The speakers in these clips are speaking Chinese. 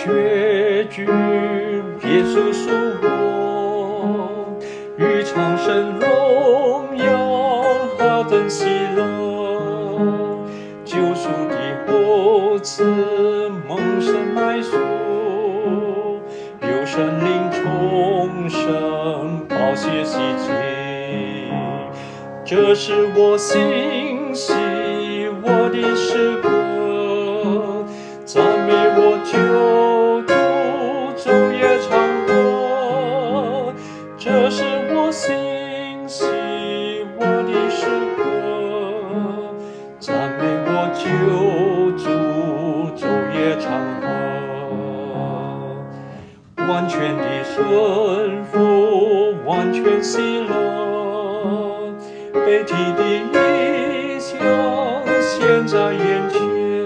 绝句，耶稣属我，与长生荣耀何等喜乐！救赎的后赐，蒙神爱赎，有神灵重生，宝血洗净。这是我心喜，我的诗歌，赞美我救主，昼夜唱歌。这是我心喜，我的诗歌，赞美我救主，昼夜唱歌。完全的顺服，完全喜乐，被提的异象现在眼前，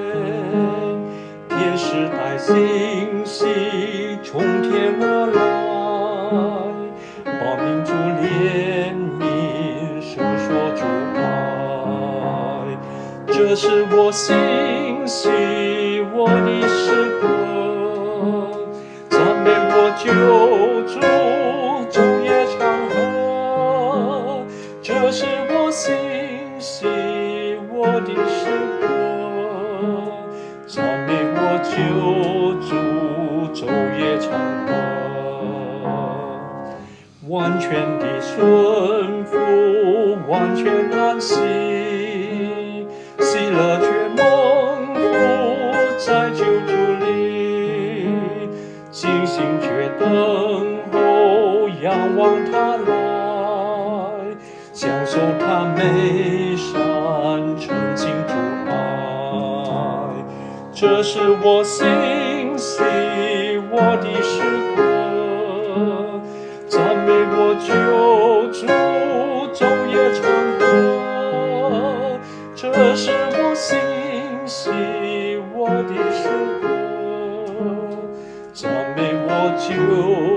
天使带信息从天而来，报民族怜悯，述说主爱。这是我心喜，我的诗歌，赞美我救主，昼夜唱和。这是我心喜，我的诗歌，赞美我救主，昼夜唱和。完全的顺服，完全安息，喜乐却蒙福在救主里，信心却等候仰望他来，享受他美善澄清主爱。这是我心喜，我的诗歌，赞美我救主，昼夜唱和。这是我心喜，我的诗歌，赞美我救